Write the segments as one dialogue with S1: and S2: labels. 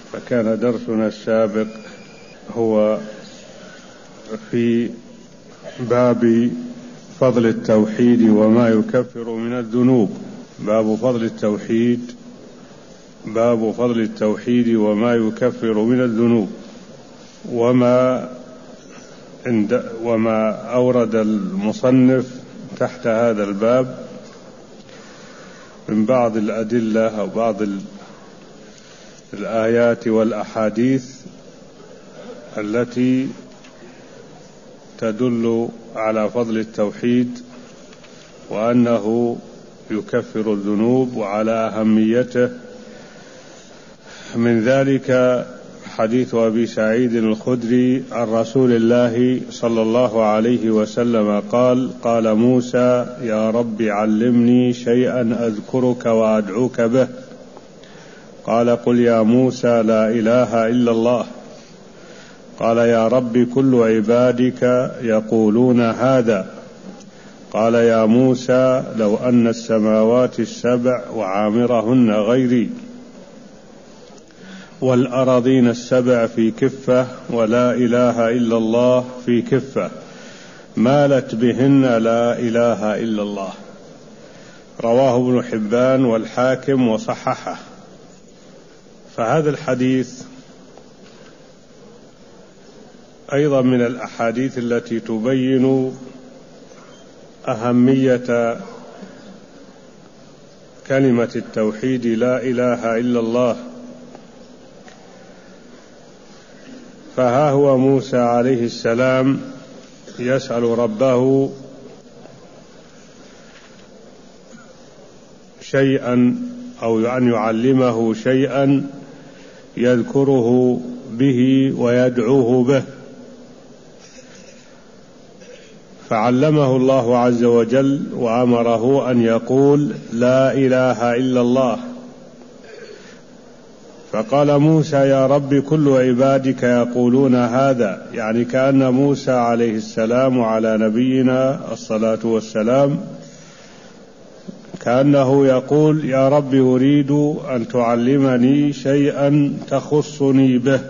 S1: فكان درسنا السابق هو في باب فضل التوحيد وما يكفر من الذنوب. باب فضل التوحيد وما يكفر من الذنوب، وما أورد المصنف تحت هذا الباب من بعض الأدلة أو بعض الآيات والأحاديث التي تدل على فضل التوحيد وأنه يكفر الذنوب وعلى أهميته. من ذلك حديث أبي سعيد الخدري عن رسول الله صلى الله عليه وسلم قال موسى: يا رب علمني شيئا أذكرك وأدعوك به. قال: قل يا موسى لا إله إلا الله. قال: يا رب كل عبادك يقولون هذا. قال: يا موسى لو أن السماوات السبع وعامرهن غيري والأراضين السبع في كفة ولا إله إلا الله في كفة مالت بهن لا إله إلا الله. رواه ابن حبان والحاكم وصححه. فهذا الحديث أيضا من الأحاديث التي تبين أهمية كلمة التوحيد لا إله إلا الله. فها هو موسى عليه السلام يسأل ربه شيئا أو أن يعلمه شيئا يذكره به ويدعوه به، فعلمه الله عز وجل وأمره أن يقول لا إله إلا الله. فقال موسى: يا رب كل عبادك يقولون هذا، يعني كأن موسى عليه السلام وعلى نبينا الصلاة والسلام كأنه يقول: يا رب أريد أن تعلمني شيئا تخصني به.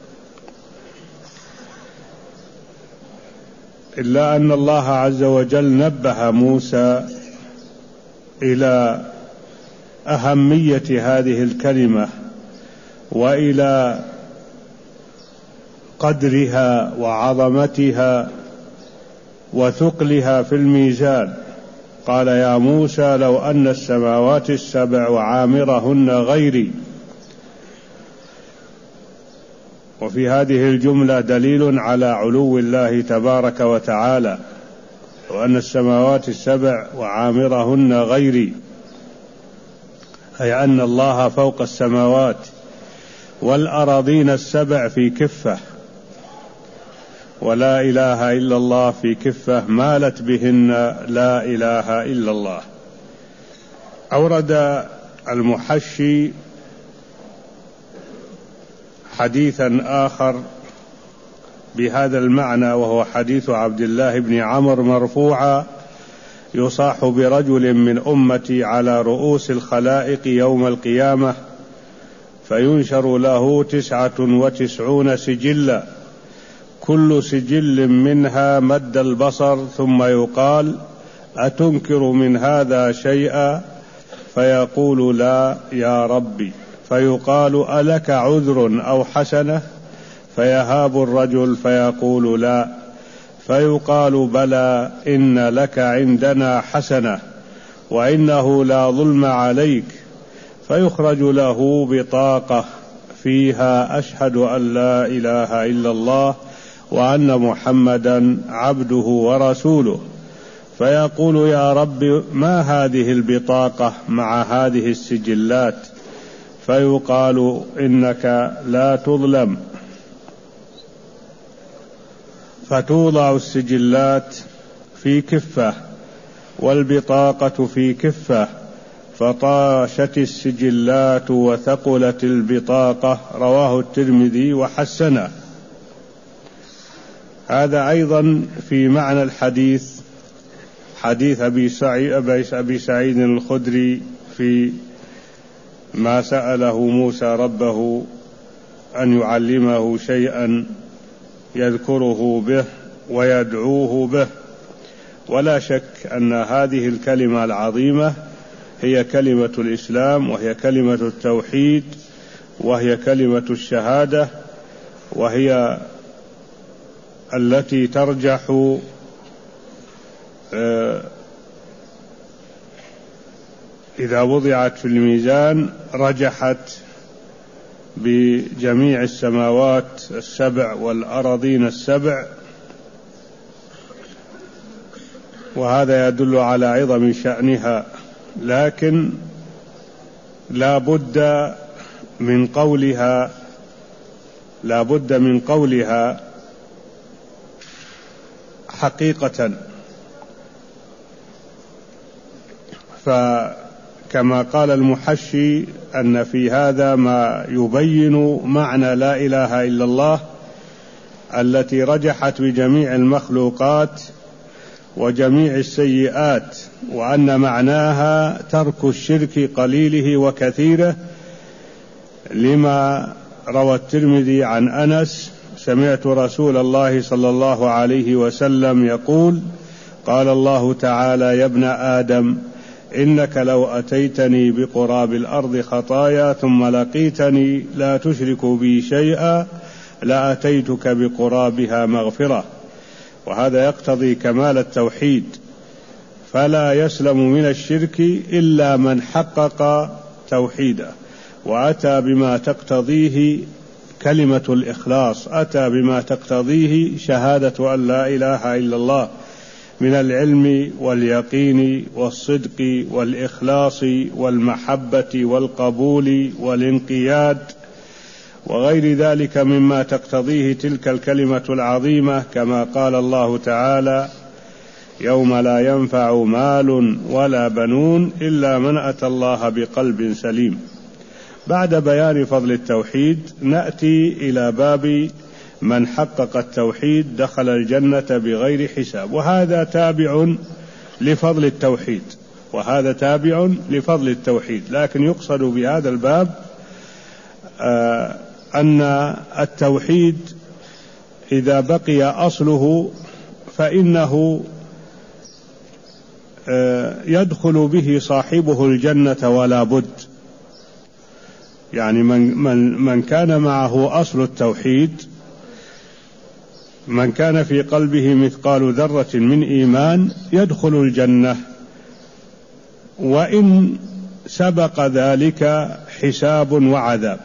S1: إلا أن الله عز وجل نبه موسى إلى أهمية هذه الكلمة وإلى قدرها وعظمتها وثقلها في الميزان. قال: يا موسى لو أن السماوات السبع وعامرهن غيري. وفي هذه الجملة دليل على علو الله تبارك وتعالى، وأن السماوات السبع وعامرهن غيري، أي أن الله فوق السماوات، والأراضين السبع في كفة ولا إله إلا الله في كفة مالت بهن لا إله إلا الله. أورد المحشي حديثا آخر بهذا المعنى، وهو حديث عبد الله بن عمرو مرفوعا: يصاح برجل من أمتي على رؤوس الخلائق يوم القيامة فينشر له 99 سجلا، كل سجل منها مد البصر، ثم يقال: أتنكر من هذا شيئا؟ فيقول: لا يا ربي. فيقال: ألك عذر أو حسنة؟ فيهاب الرجل فيقول: لا. فيقال: بلى، إن لك عندنا حسنة وإنه لا ظلم عليك. فيخرج له بطاقة فيها: أشهد أن لا إله إلا الله وأن محمدا عبده ورسوله. فيقول: يا رب ما هذه البطاقة مع هذه السجلات؟ فيقال: إنك لا تظلم. فتوضع السجلات في كفة والبطاقة في كفة، فطاشت السجلات وثقلت البطاقة. رواه الترمذي وحسنه. هذا أيضا في معنى الحديث، حديث أبي سعيد الخدري في ما سأله موسى ربه أن يعلمه شيئا يذكره به ويدعوه به. ولا شك أن هذه الكلمة العظيمة هي كلمة الإسلام، وهي كلمة التوحيد، وهي كلمة الشهادة، وهي التي ترجح إذا وضعت في الميزان رجحت بجميع السماوات السبع والأراضين السبع، وهذا يدل على عظم شأنها. لكن لا بد من قولها حقيقة. فكما قال المحشي أن في هذا ما يبين معنى لا إله إلا الله التي رجحت بجميع المخلوقات وجميع السيئات، وأن معناها ترك الشرك قليله وكثيره، لما روى الترمذي عن أنس: سمعت رسول الله صلى الله عليه وسلم يقول: قال الله تعالى: يا ابن آدم، إنك لو أتيتني بقراب الأرض خطايا ثم لقيتني لا تشرك بي شيئا لأتيتك بقرابها مغفرة. وهذا يقتضي كمال التوحيد، فلا يسلم من الشرك إلا من حقق توحيده وأتى بما تقتضيه كلمة الإخلاص، أتى بما تقتضيه شهادة أن لا إله إلا الله من العلم واليقين والصدق والإخلاص والمحبة والقبول والانقياد وغير ذلك مما تقتضيه تلك الكلمة العظيمة، كما قال الله تعالى: يوم لا ينفع مال ولا بنون إلا من أتى الله بقلب سليم. بعد بيان فضل التوحيد نأتي إلى باب من حقق التوحيد دخل الجنة بغير حساب، وهذا تابع لفضل التوحيد، لكن يقصد بهذا الباب أن التوحيد إذا بقي أصله فإنه يدخل به صاحبه الجنة ولا بد. يعني من كان معه أصل التوحيد، من كان في قلبه مثقال ذرة من إيمان يدخل الجنة، وإن سبق ذلك حساب وعذاب.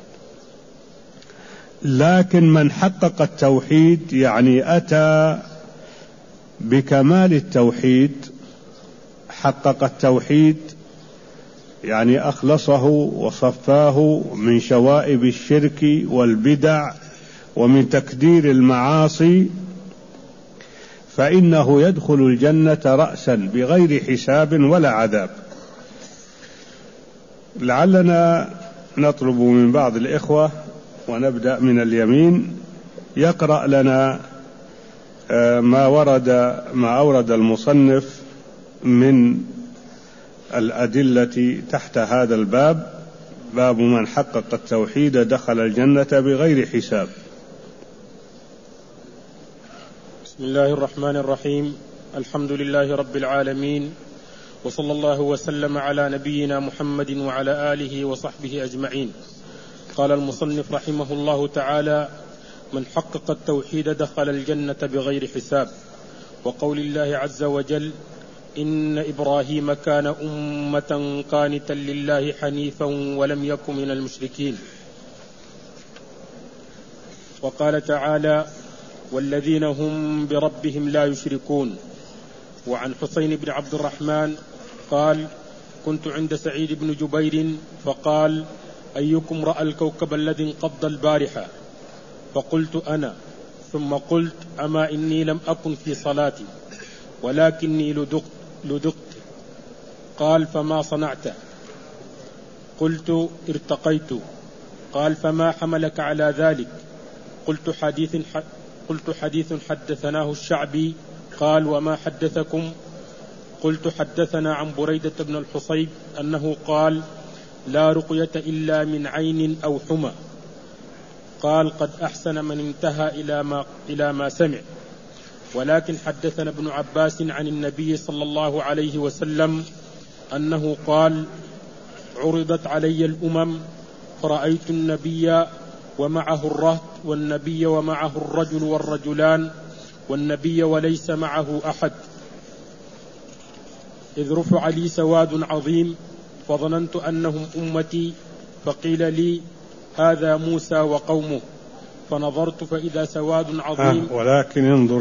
S1: لكن من حقق التوحيد يعني أتى بكمال التوحيد، حقق التوحيد يعني أخلصه وصفاه من شوائب الشرك والبدع ومن تكدير المعاصي، فإنه يدخل الجنة رأسا بغير حساب ولا عذاب. لعلنا نطلب من بعض الإخوة، ونبدأ من اليمين، يقرأ لنا ما أورد المصنف من الأدلة تحت هذا الباب، باب من حقق التوحيد دخل الجنة بغير حساب.
S2: بسم الله الرحمن الرحيم. الحمد لله رب العالمين، وصلى الله وسلم على نبينا محمد وعلى آله وصحبه أجمعين. قال المصنف رحمه الله تعالى: من حقق التوحيد دخل الجنة بغير حساب. وقول الله عز وجل: إن إبراهيم كان أمة قانتا لله حنيفا ولم يكن من المشركين. وقال تعالى: والذين هم بربهم لا يشركون. وعن حسين بن عبد الرحمن قال: كنت عند سعيد بن جبير فقال: أيكم رأى الكوكب الذي انقض البارحة؟ فقلت أنا، ثم قلت: أما إني لم أكن في صلاتي ولكني لدقت. قال: فما صنعت؟ قلت: ارتقيت. قال: فما حملك على ذلك؟ قلت: حديث حدثناه الشعبي. قال: وما حدثكم؟ قلت: حدثنا عن بريدة بن الحصيب أنه قال: لا رقية إلا من عين أو حمى. قال قد أحسن من انتهى إلى ما سمع. ولكن حدثنا ابن عباس عن النبي صلى الله عليه وسلم أنه قال عرضت علي الأمم فرأيت النبي ومعه الرهط والنبي ومعه الرجل والرجلان والنبي وليس معه أحد، إذ رفع لي سواد عظيم فظننت أنهم أمتي، فقيل لي هذا موسى وقومه، فنظرت فإذا سواد عظيم.
S1: ولكن انظر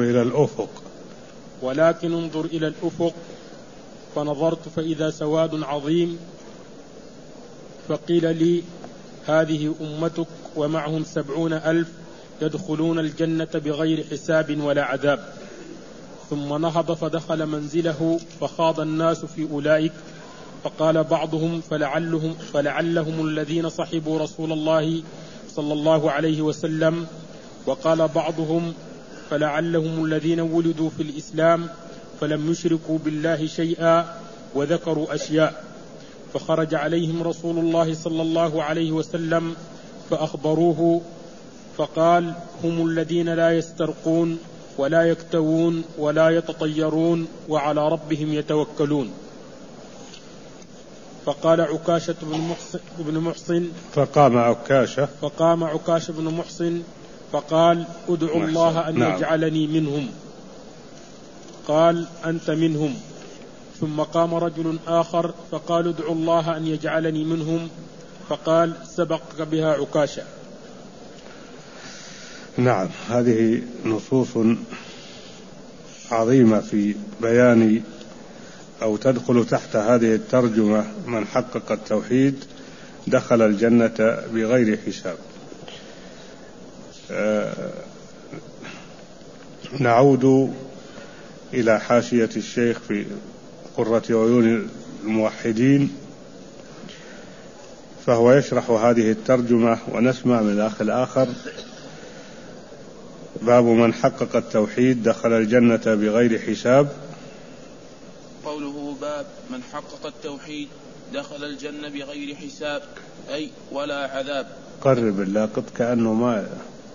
S1: إلى الأفق فنظرت فإذا سواد عظيم، فقيل لي هذه أمتك ومعهم 70,000 يدخلون الجنة بغير حساب ولا عذاب. ثم نهض فدخل منزله فخاض الناس في أولئك، فقال بعضهم فلعلهم الذين صحبوا رسول الله صلى الله عليه وسلم، وقال بعضهم فلعلهم الذين ولدوا في الإسلام فلم يشركوا بالله شيئا، وذكروا أشياء. فخرج عليهم رسول الله صلى الله عليه وسلم فأخبروه، فقال هم الذين لا يسترقون ولا يكتوون ولا يتطيرون وعلى ربهم يتوكلون. فقال عكاشة بن محصن فقام عكاشة بن محصن فقال ادعوا الله أن يجعلني منهم. قال أنت منهم. ثم قام رجل آخر فقال ادعوا الله أن يجعلني منهم، فقال سبقك بها عكاشة. نعم، هذه نصوص عظيمة في بيان أو تدخل تحت هذه الترجمة من حقق التوحيد دخل الجنة بغير حساب. نعود إلى حاشية الشيخ في قرة عيون الموحدين، فهو يشرح هذه الترجمة ونسمع من الأخ الآخر. باب من حقق التوحيد دخل الجنة بغير حساب.
S3: قوله باب من حقق التوحيد دخل الجنة بغير حساب أي ولا عذاب.
S1: قرب اللاقط كأنه ما.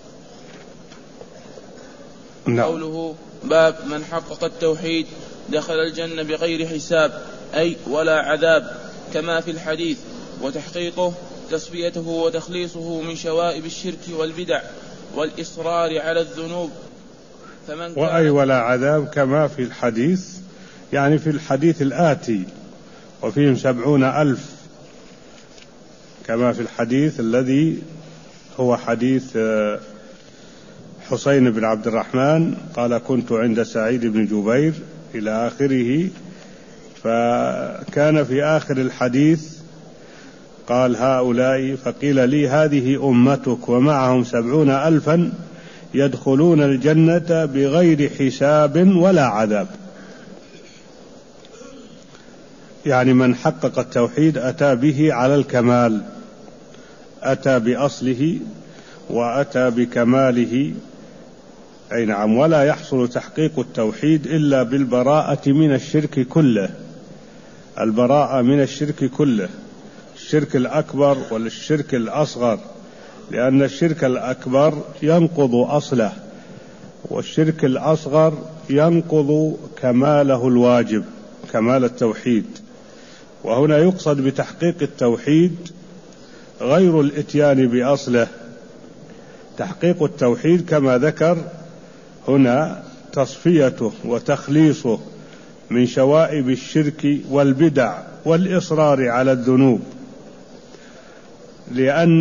S3: قوله باب من حقق التوحيد دخل الجنة بغير حساب أي ولا عذاب كما في الحديث، وتحقيقه تصفيته وتخليصه من شوائب الشرك والبدع والإصرار على الذنوب.
S1: وأي ولا عذاب كما في الحديث، يعني في الحديث الآتي وفيهم 70,000 كما في الحديث الذي هو حديث حسين بن عبد الرحمن قال كنت عند سعيد بن جبير إلى آخره. فكان في آخر الحديث قال هؤلاء، فقيل لي هذه أمتك ومعهم 70,000 يدخلون الجنة بغير حساب ولا عذاب. يعني من حقق التوحيد أتى به على الكمال، أتى بأصله وأتى بكماله. أي نعم. ولا يحصل تحقيق التوحيد إلا بالبراءة من الشرك كله، البراءة من الشرك كله، الشرك الأكبر والشرك الأصغر، لأن الشرك الأكبر ينقض أصله، والشرك الأصغر ينقض كماله الواجب، كمال التوحيد. وهنا يقصد بتحقيق التوحيد غير الإتيان بأصله. تحقيق التوحيد كما ذكر هنا تصفيته وتخليصه من شوائب الشرك والبدع والإصرار على الذنوب، لأن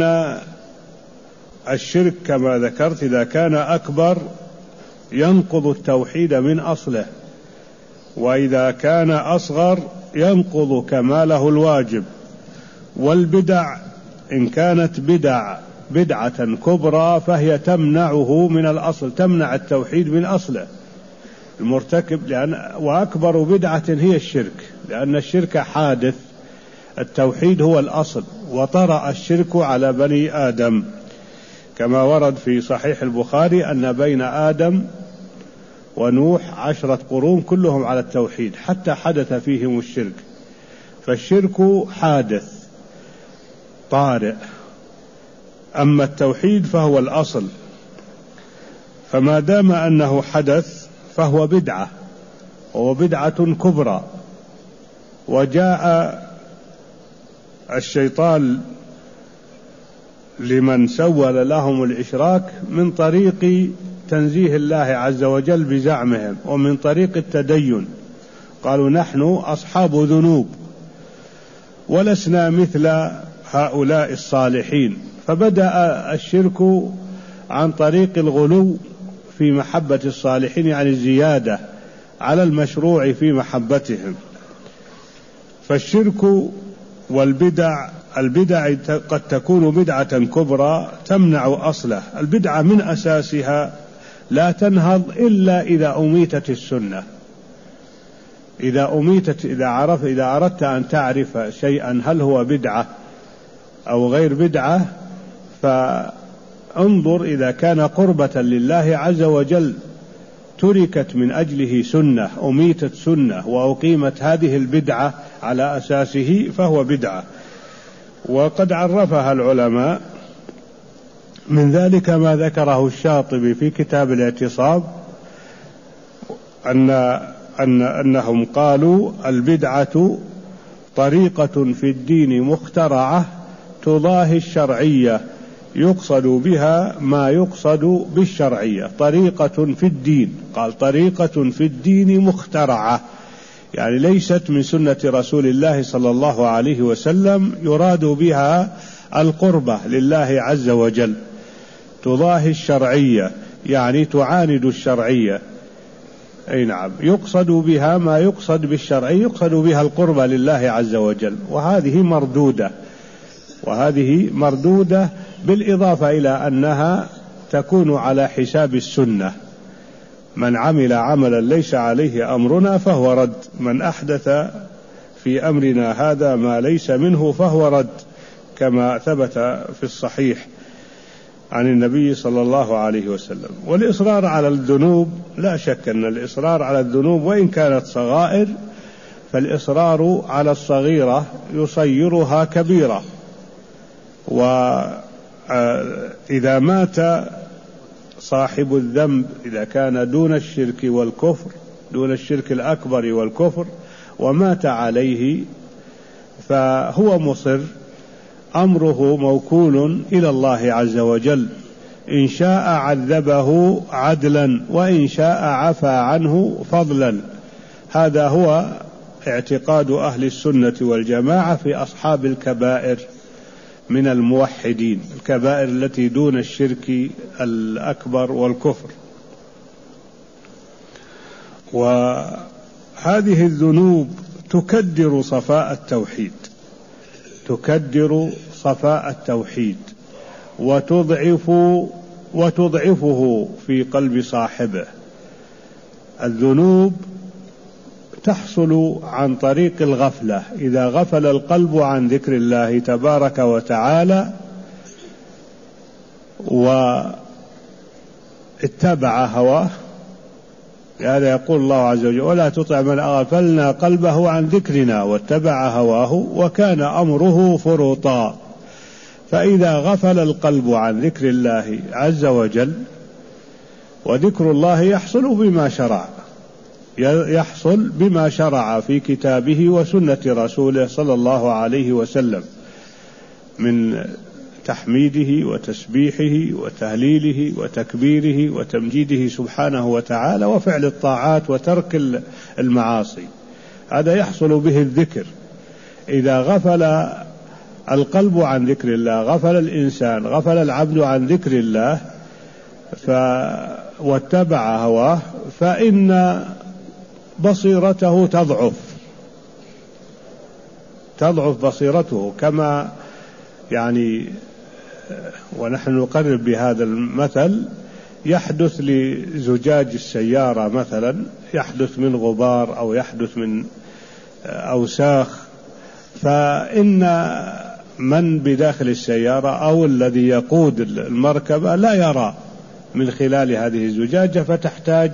S1: الشرك كما ذكرت إذا كان أكبر ينقض التوحيد من أصله، وإذا كان أصغر ينقض كماله الواجب. والبدع إن كانت بدعة كبرى فهي تمنعه من الأصل، تمنع التوحيد من أصله المرتكب. وأكبر بدعة هي الشرك، لأن الشرك حادث، التوحيد هو الأصل. وطرأ الشرك على بني آدم كما ورد في صحيح البخاري أن بين آدم ونوح 10 قرون كلهم على التوحيد حتى حدث فيهم الشرك. فالشرك حادث طارئ، أما التوحيد فهو الأصل، فما دام أنه حدث فهو بدعة، وهو بدعة كبرى. وجاء الشيطان لمن سول لهم الإشراك من طريق تنزيه الله عز وجل بزعمهم، ومن طريق التدين. قالوا نحن أصحاب ذنوب ولسنا مثل هؤلاء الصالحين، فبدأ الشرك عن طريق الغلو في محبة الصالحين، يعني الزيادة على المشروع في محبتهم. فالشرك والبدع، البدع قد تكون بدعة كبرى تمنع أصله. البدعة من أساسها لا تنهض إلا إذا أميتت السنة. إذا أردت أن تعرف شيئا هل هو بدعة أو غير بدعة، فانظر إذا كان قربة لله عز وجل تركت من أجله سنة، أميتت سنة وأقيمت هذه البدعة على أساسه، فهو بدعة. وقد عرفها العلماء، من ذلك ما ذكره الشاطبي في كتاب الاعتصام، أنهم قالوا البدعة طريقة في الدين مخترعة تضاهي الشرعية يقصد بها ما يقصد بالشرعية. طريقة في الدين، قال طريقة في الدين مخترعة، يعني ليست من سنة رسول الله صلى الله عليه وسلم، يراد بها القربة لله عز وجل. تضاهي الشرعية يعني تعاند الشرعية، أي نعم، يقصد بها ما يقصد بالشرعي، يقصد بها القربة لله عز وجل. وهذه مردودة بالإضافة إلى أنها تكون على حساب السنة. من عمل عملا ليس عليه أمرنا فهو رد، من أحدث في أمرنا هذا ما ليس منه فهو رد، كما ثبت في الصحيح عن النبي صلى الله عليه وسلم. والإصرار على الذنوب، لا شك أن الإصرار على الذنوب وإن كانت صغائر، فالإصرار على الصغيرة يصيرها كبيرة. وإذا مات صاحب الذنب، إذا كان دون الشرك والكفر، دون الشرك الأكبر والكفر، ومات عليه، فهو مصر، أمره موكول إلى الله عز وجل، إن شاء عذبه عدلا وإن شاء عفى عنه فضلا. هذا هو اعتقاد أهل السنة والجماعة في أصحاب الكبائر من الموحدين، الكبائر التي دون الشرك الأكبر والكفر. وهذه الذنوب تكدر صفاء التوحيد، تكدر صفاء التوحيد وتضعفه في قلب صاحبه. الذنوب تحصل عن طريق الغفلة، إذا غفل القلب عن ذكر الله تبارك وتعالى واتبع هواه. هذا يقول الله عز وجل: ولا تطع من أغفلنا قلبه عن ذكرنا واتبع هواه وكان أمره فرطا. فإذا غفل القلب عن ذكر الله عز وجل، وذكر الله يحصل بما شرع في كتابه وسنة رسوله صلى الله عليه وسلم من تحميده وتسبيحه وتهليله وتكبيره وتمجيده سبحانه وتعالى، وفعل الطاعات وترك المعاصي. هذا يحصل به الذكر. إذا غفل القلب عن ذكر الله، غفل العبد عن ذكر الله واتبع هواه، فإن بصيرته تضعف بصيرته، كما يعني ونحن نقرب بهذا المثل، يحدث لزجاج السيارة مثلا، يحدث من غبار أو يحدث من أوساخ، فإن من بداخل السيارة أو الذي يقود المركبة لا يرى من خلال هذه الزجاجة، فتحتاج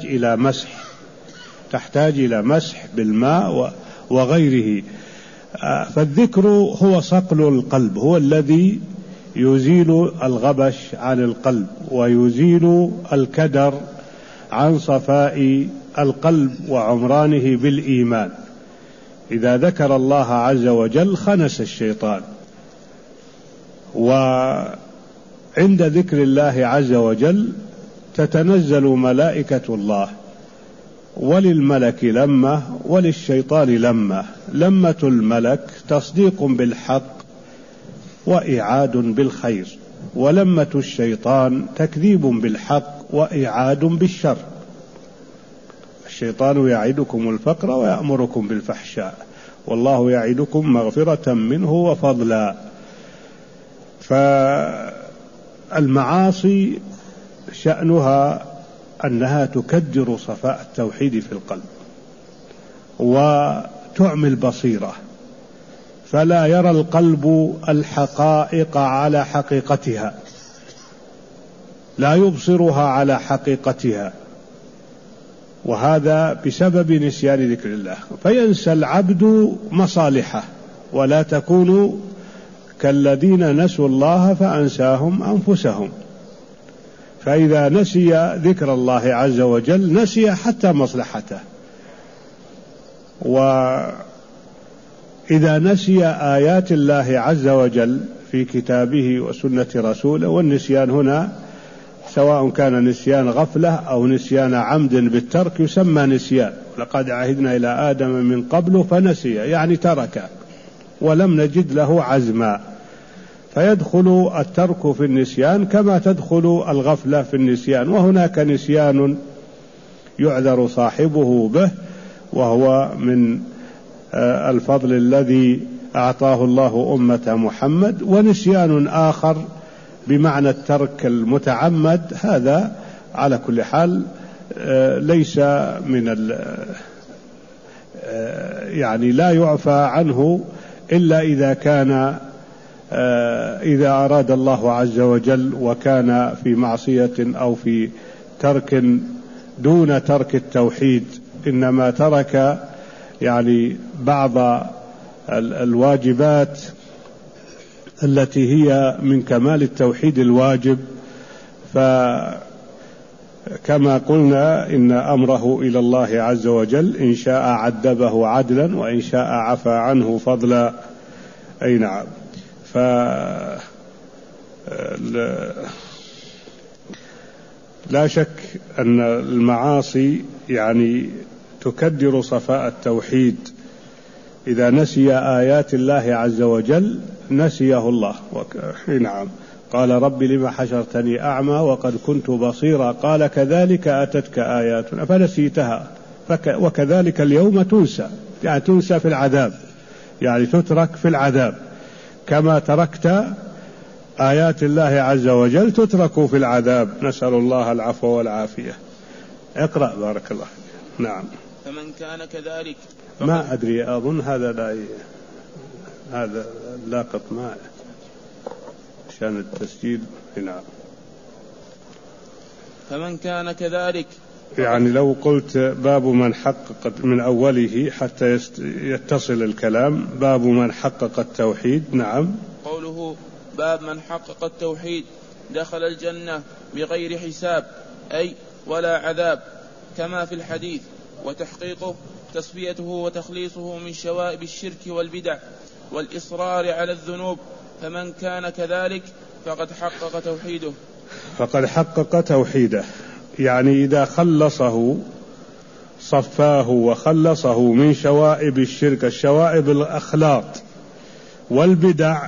S1: إلى مسح بالماء وغيره. فالذكر هو صقل القلب، هو الذي يزيل الغبش عن القلب ويزيل الكدر عن صفاء القلب وعمرانه بالإيمان. إذا ذكر الله عز وجل خنس الشيطان. وعند ذكر الله عز وجل تتنزل ملائكة الله، وللملك لمة وللشيطان لمة. لمة الملك تصديق بالحق وإعاد بالخير، ولمة الشيطان تكذيب بالحق وإعاد بالشر. الشيطان يعدكم الفقر ويأمركم بالفحشاء، والله يعدكم مغفرة منه وفضلا. فالمعاصي شأنها أنها تكدر صفاء التوحيد في القلب وتعمي البصيرة، فلا يرى القلب الحقائق على حقيقتها، لا يبصرها على حقيقتها، وهذا بسبب نسيان ذكر الله. فينسى العبد مصالحه، ولا تكونوا كالذين نسوا الله فأنساهم أنفسهم. فإذا نسي ذكر الله عز وجل نسي حتى مصلحته. وإذا نسي آيات الله عز وجل في كتابه وسنة رسوله، والنسيان هنا سواء كان نسيان غفلة أو نسيان عمد بالترك يسمى نسيان. لقد عهدنا إلى آدم من قبل فنسي، يعني ترك ولم نجد له عزما. فيدخل الترك في النسيان كما تدخل الغفلة في النسيان. وهناك نسيان يعذر صاحبه به، وهو من الفضل الذي أعطاه الله أمة محمد. ونسيان آخر بمعنى الترك المتعمد، هذا على كل حال ليس من يعني لا يعفى عنه إلا إذا أراد الله عز وجل وكان في معصية أو في ترك دون ترك التوحيد، إنما ترك يعني بعض الواجبات التي هي من كمال التوحيد الواجب. فكما قلنا إن أمره إلى الله عز وجل، إن شاء عذبه عدلا وإن شاء عفى عنه فضلا. أي نعم. لا شك أن المعاصي يعني تكدر صفاء التوحيد. إذا نسي آيات الله عز وجل نسيه الله. نعم. قال رب لما حشرتني أعمى وقد كنت بصيرا، قال كذلك أتتك آياتنا فنسيتها وكذلك اليوم تنسى، يعني تنسى في العذاب، يعني تترك في العذاب. كما تركت آيات الله عز وجل تترك في العذاب. نسأل الله العفو والعافية. اقرأ بارك الله. نعم.
S3: فمن كان كذلك
S1: ما أدري، أظن هذا هذا لاقط ماء عشان التسجيل. نعم.
S3: فمن كان كذلك،
S1: يعني لو قلت باب من حقق من أوله حتى يتصل الكلام، باب من حقق التوحيد. نعم.
S3: قوله باب من حقق التوحيد دخل الجنة بغير حساب، أي ولا عذاب، كما في الحديث. وتحقيقه تصفيته وتخليصه من شوائب الشرك والبدع والإصرار على الذنوب. فمن كان كذلك فقد حقق توحيده.
S1: فقد حقق توحيده، يعني إذا خلصه صفاه وخلصه من شوائب الشرك، الشوائب الأخلاط والبدع،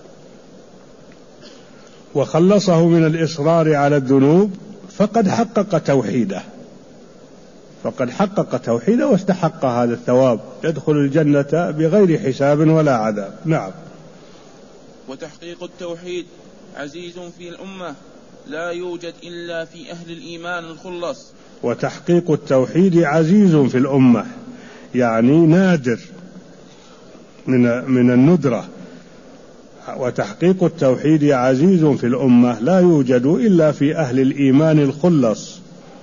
S1: وخلصه من الإصرار على الذنوب، فقد حقق توحيده. فقد حقق توحيده واستحق هذا الثواب، يدخل الجنة بغير حساب ولا عذاب. نعم.
S3: وتحقيق التوحيد عزيز في الأمة، لا يوجد إلا في أهل الإيمان الخلص.
S1: وتحقيق التوحيد عزيز في الأمة، يعني نادر من الندرة. وتحقيق التوحيد عزيز في الأمة، لا يوجد إلا في أهل الإيمان الخلص.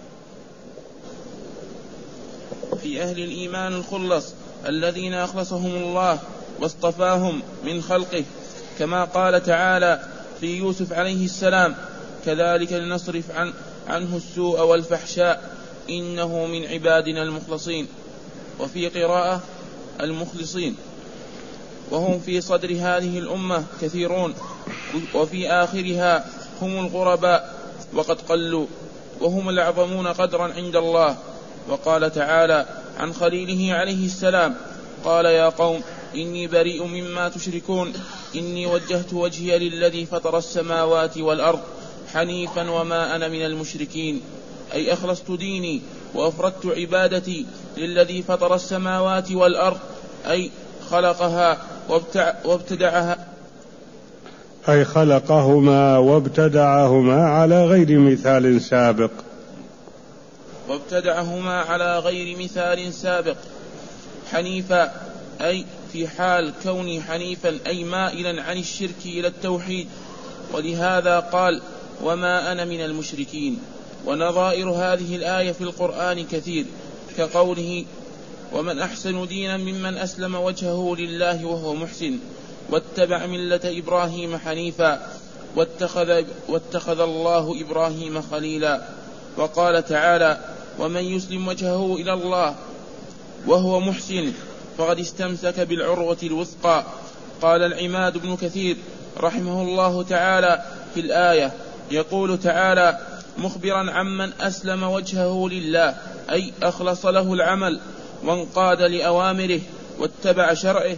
S3: في أهل الإيمان الخلص الذين أخلصهم الله واصطفاهم من خلقه، كما قال تعالى في يوسف عليه السلام، كذلك لنصرف عنه السوء والفحشاء إنه من عبادنا المخلصين. وفي قراءة المخلصين، وهم في صدر هذه الأمة كثيرون، وفي آخرها هم الغرباء وقد قلوا، وهم الأعظمون قدرا عند الله. وقال تعالى عن خليله عليه السلام: قال يا قوم إني بريء مما تشركون، إني وجهت وجهي للذي فطر السماوات والأرض حنيفا وما أنا من المشركين، أي أخلصت ديني وأفردت عبادتي للذي فطر السماوات والأرض، أي خلقها وابتدعها،
S1: أي خلقهما وابتدعهما على غير مثال سابق،
S3: وابتدعهما على غير مثال سابق. حنيفا أي في حال كوني حنيفا، أي مائلا عن الشرك إلى التوحيد، ولهذا قال وما أنا من المشركين. ونظائر هذه الآية في القرآن كثير، كقوله ومن أحسن دينا ممن أسلم وجهه لله وهو محسن واتبع ملة إبراهيم حنيفا واتخذ الله إبراهيم خليلا. وقال تعالى ومن يسلم وجهه إلى الله وهو محسن فقد استمسك بالعروة الوثقى. قال العماد بن كثير رحمه الله تعالى في الآية، يقول تعالى مخبرا عمن أسلم وجهه لله، أي أخلص له العمل وانقاد لأوامره واتبع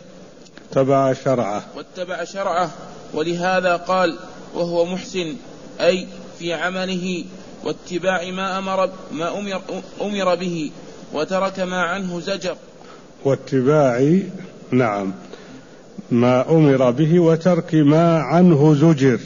S3: شرعه، ولهذا قال وهو محسن، أي في عمله واتباع ما أمر به وترك ما عنه زجر،
S1: واتباع ما أمر به وترك ما عنه زجر.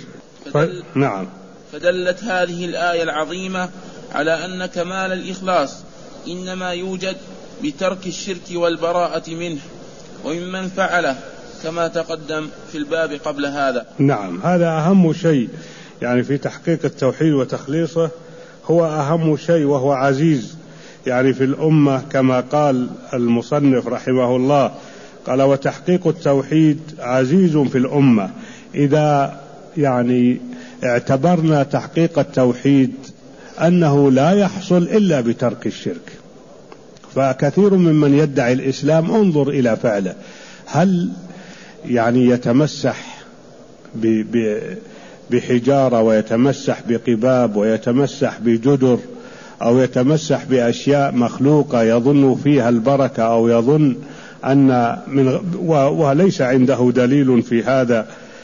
S3: فدلت هذه الآية العظيمة على أن كمال الإخلاص إنما يوجد بترك الشرك والبراءة منه وممن فعله، كما تقدم في الباب قبل هذا.
S1: نعم، هذا أهم شيء يعني في تحقيق التوحيد وتخليصه، هو أهم شيء وهو عزيز يعني في الأمة، كما قال المصنف رحمه الله، قال وتحقيق التوحيد عزيز في الأمة. إذا يعني اعتبرنا تحقيق التوحيد أنه لا يحصل إلا بترك الشرك، فكثير ممن يدعي الإسلام انظر إلى فعله، هل يعني يتمسح بحجارة ويتمسح بقباب ويتمسح بجدر أو يتمسح بأشياء مخلوقة يظن فيها البركة أو يظن أن وليس عنده دليل في هذا.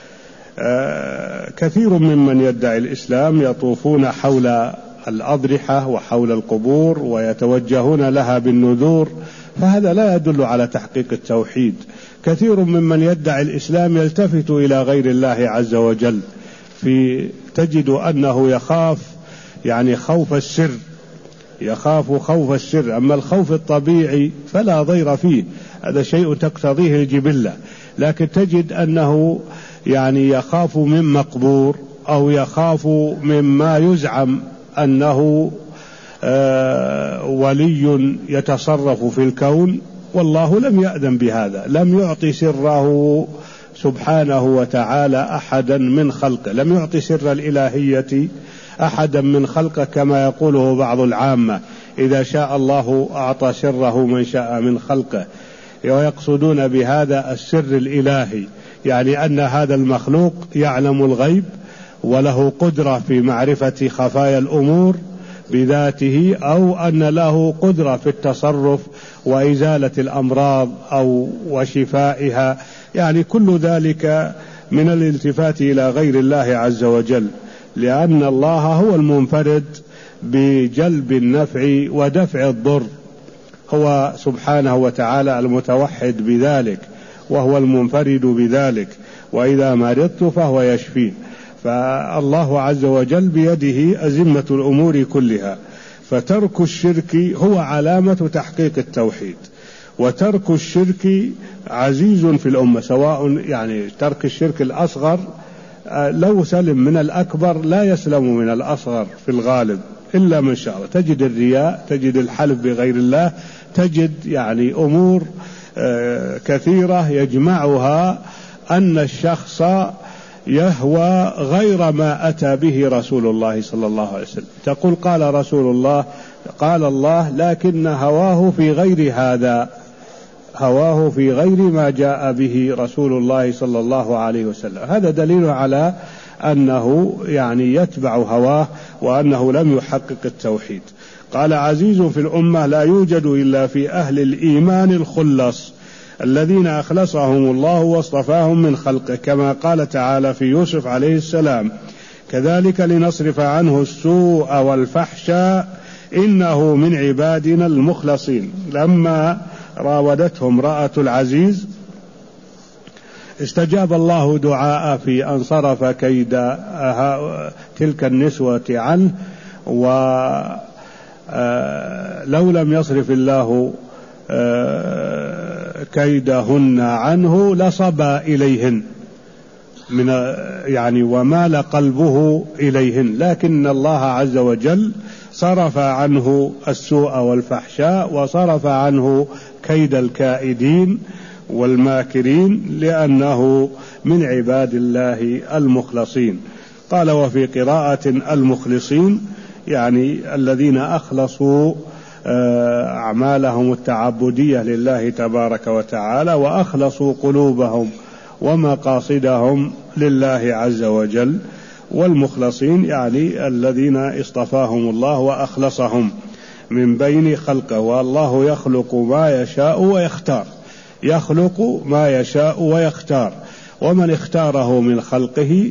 S1: كثير ممن يدعي الإسلام يطوفون حول الأضرحة وحول القبور ويتوجهون لها بالنذور، فهذا لا يدل على تحقيق التوحيد. كثير ممن يدعي الإسلام يلتفت إلى غير الله عز وجل، تجد أنه يخاف يعني خوف السر، يخاف خوف السر، أما الخوف الطبيعي فلا ضير فيه، هذا شيء تقتضيه الجبلة، لكن تجد أنه يعني يخاف من مقبور أو يخاف مما يزعم أنه ولي يتصرف في الكون، والله لم يأذن بهذا، لم يعطي سره سبحانه وتعالى أحدا من خلقه، لم يعطي سر الإلهية أحدا من خلقه كما يقوله بعض العامة، إذا شاء الله أعطى سره من شاء من خلقه، ويقصدون بهذا السر الإلهي، يعني أن هذا المخلوق يعلم الغيب وله قدرة في معرفة خفايا الأمور بذاته، أو أن له قدرة في التصرف وإزالة الأمراض أو وشفائها، يعني كل ذلك من الالتفات إلى غير الله عز وجل، لأن الله هو المنفرد بجلب النفع ودفع الضر، هو سبحانه وتعالى المتوحد بذلك وهو المنفرد بذلك، وإذا مرضت فهو يشفين، فالله عز وجل بيده أزمة الأمور كلها. فترك الشرك هو علامة تحقيق التوحيد، وترك الشرك عزيز في الأمة، سواء يعني ترك الشرك الأصغر لو سلم من الأكبر لا يسلم من الأصغر في الغالب إلا من شاء الله، تجد الرياء، تجد الحلف بغير الله، تجد يعني أمور كثيرة يجمعها أن الشخص يهوى غير ما أتى به رسول الله صلى الله عليه وسلم. تقول قال رسول الله، قال الله، لكن هواه في غير هذا، هواه في غير ما جاء به رسول الله صلى الله عليه وسلم. هذا دليل على أنه يعني يتبع هواه وأنه لم يحقق التوحيد. قال عزيز في الأمة لا يوجد إلا في أهل الإيمان الخلص الذين أخلصهم الله واصطفاهم من خلقه، كما قال تعالى في يوسف عليه السلام: كذلك لنصرف عنه السوء والفحشاء إنه من عبادنا المخلصين. لما راودته امرأة العزيز استجاب الله دعاء في أن صرف كيد تلك النسوة عنه، ولو لم يصرف الله كيدهن عنه لصبا إليهن يعني ومال قلبه إليهن، لكن الله عز وجل صرف عنه السوء والفحشاء وصرف عنه كيد الكائدين والماكرين لأنه من عباد الله المخلصين. قال وفي قراءة المخلصين يعني الذين أخلصوا أعمالهم التعبدية لله تبارك وتعالى وأخلصوا قلوبهم ومقاصدهم لله عز وجل. والمخلصين يعني الذين اصطفاهم الله وأخلصهم من بين خلقه. والله يخلق ما يشاء ويختار، يخلق ما يشاء ويختار، ومن اختاره من خلقه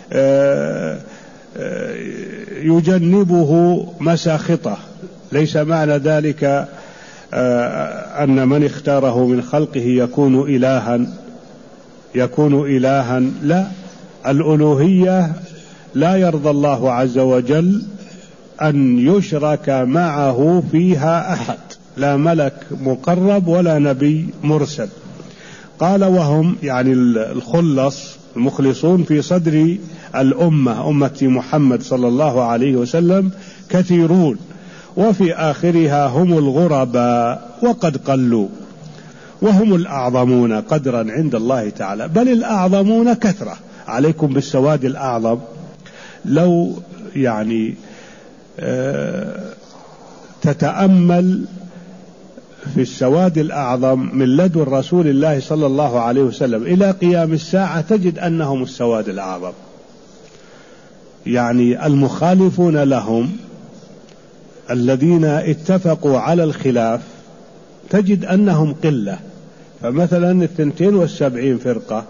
S1: يجنبه مساخطه. ليس معنى ذلك أن من اختاره من خلقه يكون إلها، لا، الألوهية لا يرضى الله عز وجل أن يشرك معه فيها أحد، لا ملك مقرب ولا نبي مرسل. قال وهم يعني الخلص المخلصون في صدر الأمة، أمة محمد صلى الله عليه وسلم، كثيرون، وفي آخرها هم الغرباء وقد قلوا، وهم الأعظمون قدرا عند الله تعالى، بل الأعظمون كثرة. عليكم بالسواد الأعظم. لو يعني تتأمل في السواد الأعظم من لدن رسول الله صلى الله عليه وسلم إلى قيام الساعة تجد أنهم السواد الأعظم. يعني المخالفون لهم الذين اتفقوا على الخلاف تجد أنهم قلة. فمثلا 72 فرقة،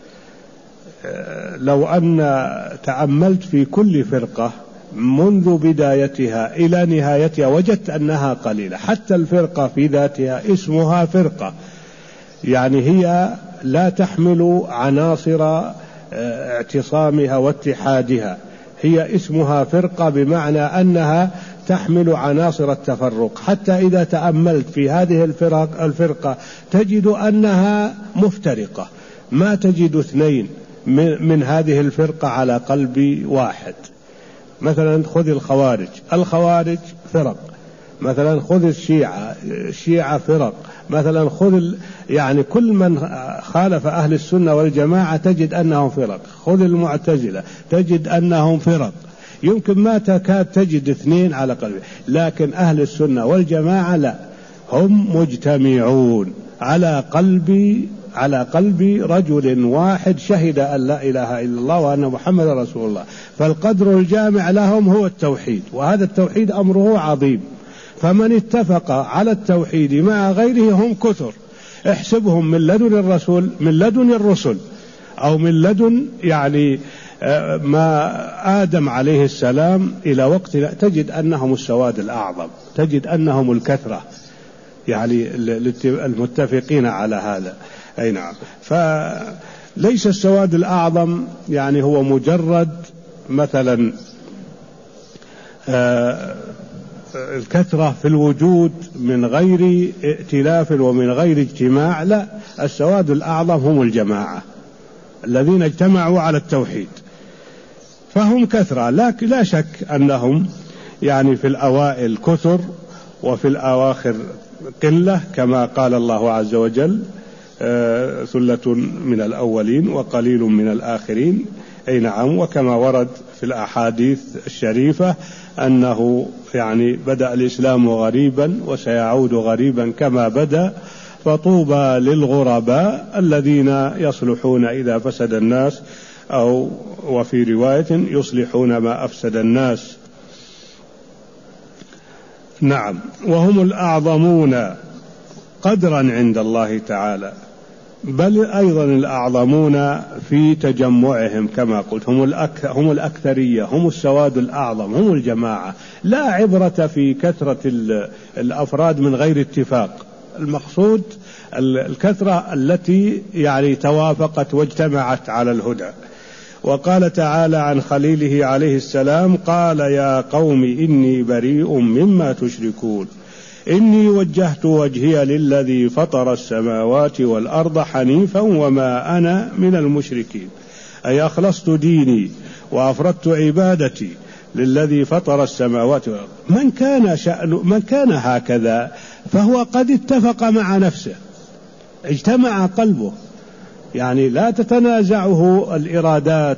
S1: لو أن تأملت في كل فرقة منذ بدايتها إلى نهايتها وجدت أنها قليلة. حتى الفرقة في ذاتها اسمها فرقة، يعني هي لا تحمل عناصر اعتصامها واتحادها، هي اسمها فرقة بمعنى أنها تحمل عناصر التفرق. حتى إذا تأملت في هذه الفرقة تجد أنها مفترقة، ما تجد اثنين من هذه الفرقة على قلب واحد. مثلا خذ الخوارج فرق، مثلا خذ الشيعة فرق، مثلا خذ يعني كل من خالف أهل السنة والجماعة تجد أنهم فرق. خذ المعتزلة تجد أنهم فرق، يمكن ما تكاد تجد اثنين على قلب. لكن أهل السنة والجماعة لا، هم مجتمعون على قلب رجل واحد شهد أن لا إله إلا الله وأن محمد رسول الله. فالقدر الجامع لهم هو التوحيد، وهذا التوحيد أمره عظيم. فمن اتفق على التوحيد مع غيره هم كثر. احسبهم من لدن الرسل أو من لدن يعني ما آدم عليه السلام إلى وقت تجد أنهم السواد الأعظم، تجد أنهم الكثرة، يعني المتفقين على هذا. أي نعم. فليس السواد الأعظم يعني هو مجرد مثلا الكثرة في الوجود من غير ائتلاف ومن غير اجتماع، لا، السواد الأعظم هم الجماعة الذين اجتمعوا على التوحيد، فهم كثرة. لكن لا شك أنهم يعني في الأوائل كثر وفي الأواخر قلة، كما قال الله عز وجل ثلة من الأولين وقليل من الآخرين. أي نعم. وكما ورد في الأحاديث الشريفة أنه يعني بدأ الإسلام غريبا وسيعود غريبا كما بدأ، فطوبى للغرباء الذين يصلحون إذا فسد الناس، أو وفي رواية يصلحون ما أفسد الناس. نعم. وهم الأعظمون قدرا عند الله تعالى، بل أيضا الأعظمون في تجمعهم كما قلت، هم الأكثرية، هم السواد الأعظم، هم الجماعة. لا عبرة في كثرة الأفراد من غير اتفاق، المقصود الكثرة التي يعني توافقت واجتمعت على الهدى. وقال تعالى عن خليله عليه السلام: قال يا قوم إني بريء مما تشركون إني وجهت وجهي للذي فطر السماوات والأرض حنيفا وما أنا من المشركين، أي أخلصت ديني وأفردت عبادتي للذي فطر السماوات والأرض. من كان هكذا فهو قد اتفق مع نفسه، اجتمع قلبه، يعني لا تتنازعه الإرادات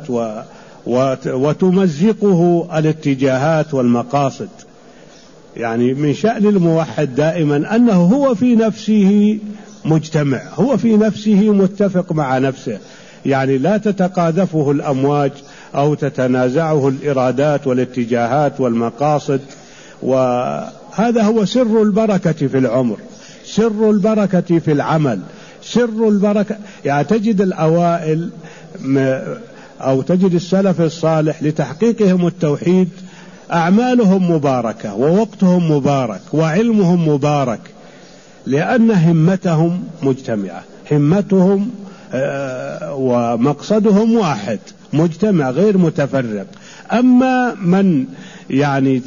S1: وتمزقه الاتجاهات والمقاصد. يعني من شأن الموحد دائما أنه هو في نفسه مجتمع، هو في نفسه متفق مع نفسه، يعني لا تتقاذفه الأمواج أو تتنازعه الإرادات والاتجاهات والمقاصد. وهذا هو سر البركة في العمر، سر البركة في العمل، سر البركة. يعني تجد الأوائل أو تجد السلف الصالح لتحقيقهم التوحيد أعمالهم مباركة ووقتهم مبارك وعلمهم مبارك، لأن همتهم مجتمعة، همتهم ومقصدهم واحد مجتمع غير متفرق. أما من يعني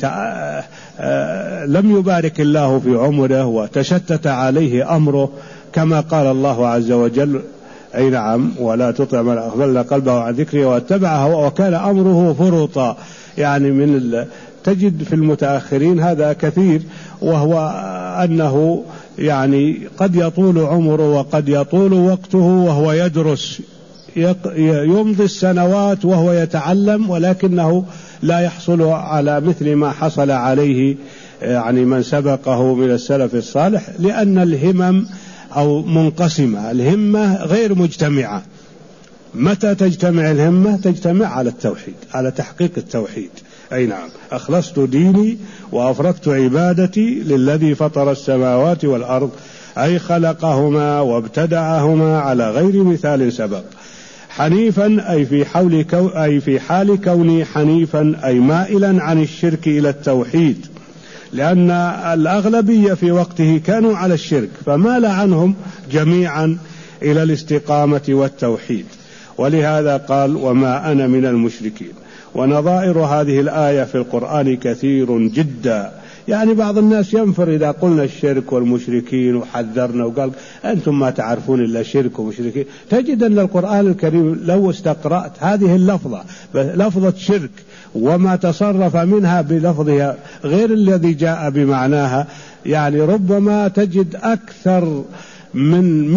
S1: لم يبارك الله في عمره وتشتت عليه أمره، كما قال الله عز وجل: أي نعم، ولا تطع من أغفلنا قلبه عن ذكره واتبع هواه وكان أمره فرطا. يعني تجد في المتأخرين هذا كثير، وهو أنه يعني قد يطول عمره وقد يطول وقته وهو يدرس، يمضي السنوات وهو يتعلم، ولكنه لا يحصل على مثل ما حصل عليه يعني من سبقه من السلف الصالح، لأن الهمم أو منقسمة، الهمة غير مجتمعة. متى تجتمع الهمة؟ تجتمع على التوحيد، على تحقيق التوحيد. أي نعم. أخلصت ديني وأفردت عبادتي للذي فطر السماوات والأرض، أي خلقهما وابتدعهما على غير مثال سبق. حنيفا أي في حال كوني حنيفا، أي مائلا عن الشرك إلى التوحيد، لأن الأغلبية في وقته كانوا على الشرك، فمال عنهم جميعا إلى الاستقامة والتوحيد. ولهذا قال: وما أنا من المشركين. ونظائر هذه الآية في القرآن كثير جدا. يعني بعض الناس ينفر إذا قلنا الشرك والمشركين وحذرنا وقال أنتم ما تعرفون إلا شرك ومشركين. تجد أن القرآن الكريم لو استقرأت هذه اللفظة، لفظة شرك، وما تصرف منها بلفظها غير الذي جاء بمعناها، يعني ربما تجد أكثر من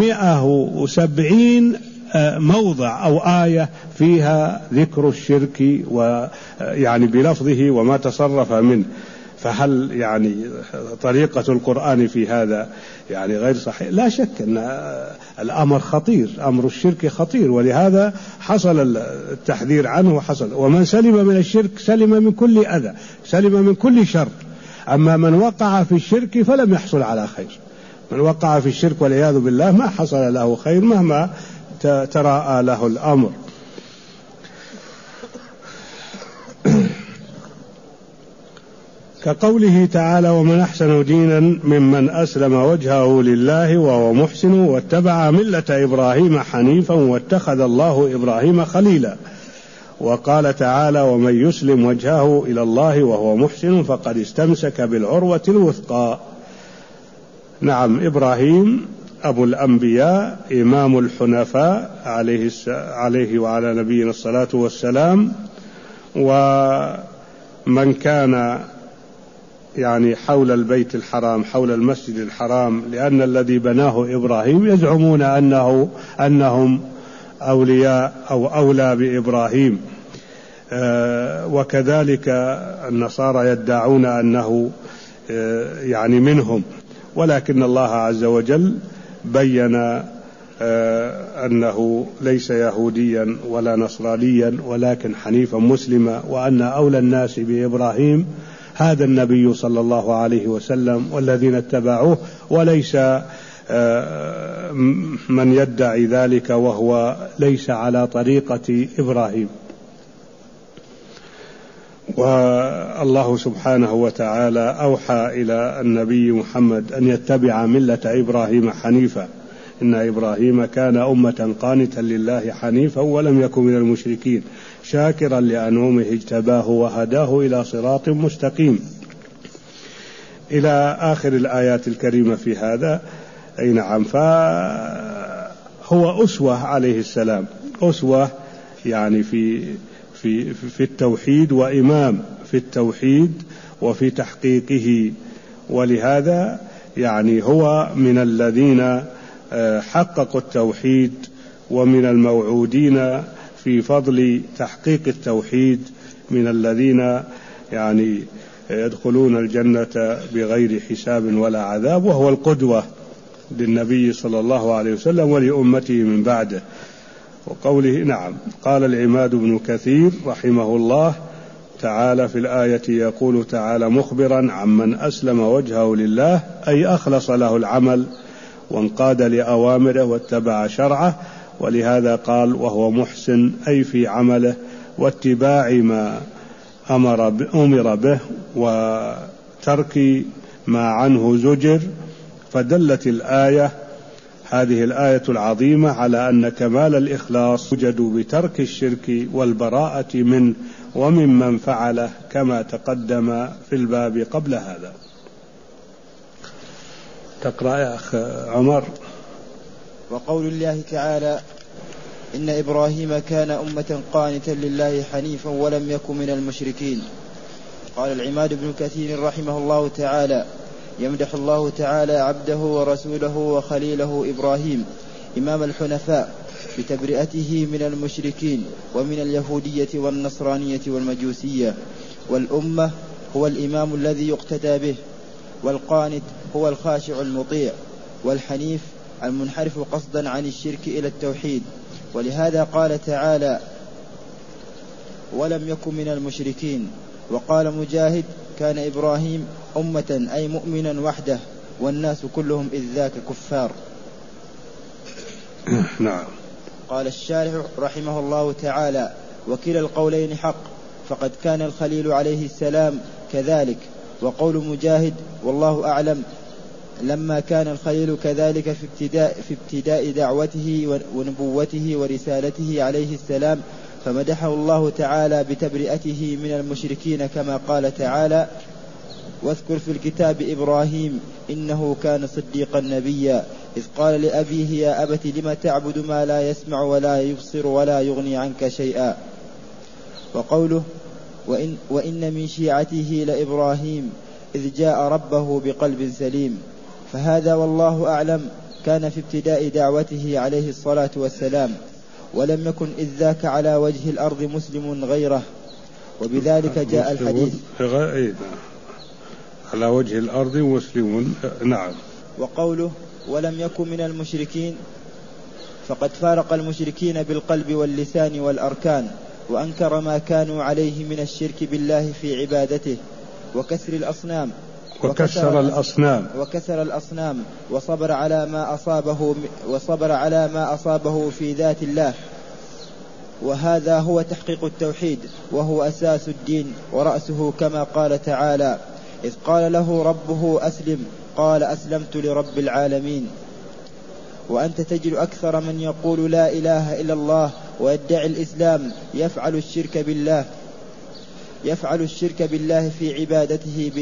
S1: 170 موضع أو آية فيها ذكر الشرك ويعني بلفظه وما تصرف منه. فهل يعني طريقة القرآن في هذا يعني غير صحيح؟ لا شك أن الأمر خطير، أمر الشرك خطير، ولهذا حصل التحذير عنه وحصل. ومن سلم من الشرك سلم من كل أذى، سلم من كل شر. أما من وقع في الشرك فلم يحصل على خير، من وقع في الشرك والعياذ بالله ما حصل له خير مهما تراءى له الأمر. كقوله تعالى: ومن أحسن دينا ممن أسلم وجهه لله وهو محسن واتبع ملة إبراهيم حنيفا واتخذ الله إبراهيم خليلا. وقال تعالى: ومن يسلم وجهه إلى الله وهو محسن فقد استمسك بالعروة الوثقى. نعم، إبراهيم أبو الأنبياء، إمام الحنفاء، عليه وعلى نبينا الصلاة والسلام. ومن كان يعني حول البيت الحرام، حول المسجد الحرام، لأن الذي بناه إبراهيم يزعمون أنهم أولياء أو أولى بإبراهيم. وكذلك النصارى يدعون أنه يعني منهم، ولكن الله عز وجل بين أنه ليس يهوديا ولا نصرانيا ولكن حنيفا مسلما، وأن أولى الناس بإبراهيم هذا النبي صلى الله عليه وسلم والذين اتبعوه، وليس من يدعي ذلك وهو ليس على طريقة إبراهيم. والله سبحانه وتعالى أوحى إلى النبي محمد أن يتبع ملة إبراهيم حنيفا، إن إبراهيم كان أمة قانتا لله حنيفا ولم يكن من المشركين شاكرا لأنعمه اجتباه وهداه إلى صراط مستقيم، إلى آخر الآيات الكريمة في هذا. أي نعم، فهو أسوة عليه السلام، أسوة يعني في التوحيد، وإمام في التوحيد وفي تحقيقه، ولهذا يعني هو من الذين حققوا التوحيد ومن الموعودين في فضل تحقيق التوحيد، من الذين يعني يدخلون الجنة بغير حساب ولا عذاب، وهو القدوة للنبي صلى الله عليه وسلم ولأمته من بعده. وقوله نعم. قال العماد بن كثير رحمه الله تعالى في الآية، يقول تعالى مخبرا عمن أسلم وجهه لله، أي أخلص له العمل وانقاد لأوامره واتبع شرعه، ولهذا قال وهو محسن، أي في عمله واتباع ما أمر به وترك ما عنه زجر. فدلت الآية، هذه الآية العظيمة، على أن كمال الإخلاص يوجد بترك الشرك والبراءة منه وممن فعله، كما تقدم في الباب قبل هذا. تقرأ يا أخ عمر.
S4: وقول الله تعالى إن إبراهيم كان أمة قانتا لله حنيفا ولم يكن من المشركين. قال العماد بن كثير رحمه الله تعالى: يمدح الله تعالى عبده ورسوله وخليله إبراهيم إمام الحنفاء بتبرئته من المشركين ومن اليهودية والنصرانية والمجوسية. والأمة هو الإمام الذي يقتدى به، والقانت هو الخاشع المطيع، والحنيف المنحرف قصدا عن الشرك إلى التوحيد. ولهذا قال تعالى: ولم يكن من المشركين. وقال مجاهد: كان إبراهيم أمة أي مؤمنا وحده، والناس كلهم إذ ذاك كفار.
S1: نعم.
S4: قال الشارح رحمه الله تعالى: وكلا القولين حق، فقد كان الخليل عليه السلام كذلك. وقول مجاهد والله أعلم: لما كان الخليل كذلك في ابتداء دعوته ونبوته ورسالته عليه السلام، فمدحه الله تعالى بتبرئته من المشركين، كما قال تعالى: واذكر في الكتاب إبراهيم إنه كان صديقا نبيا إذ قال لأبيه يا أبت لم تعبد ما لا يسمع ولا يبصر ولا يغني عنك شيئا. وقوله: وإن من شيعته لإبراهيم إذ جاء ربه بقلب سليم. فهذا والله أعلم كان في ابتداء دعوته عليه الصلاة والسلام، ولم يكن إذ ذاك على وجه الأرض مسلم غيره، وبذلك جاء الحديث
S1: على وجه الأرض مسلم. نعم.
S4: وقوله ولم يكن من المشركين، فقد فارق المشركين بالقلب واللسان والأركان، وأنكر ما كانوا عليه من الشرك بالله في عبادته وكسر الأصنام وصبر على ما أصابه في ذات الله. وهذا هو تحقيق التوحيد، وهو أساس الدين ورأسه، كما قال تعالى: إذ قال له ربه أسلم قال أسلمت لرب العالمين. وأنت تجد أكثر من يقول لا إله إلا الله ويدعي الإسلام يفعل الشرك بالله في عبادته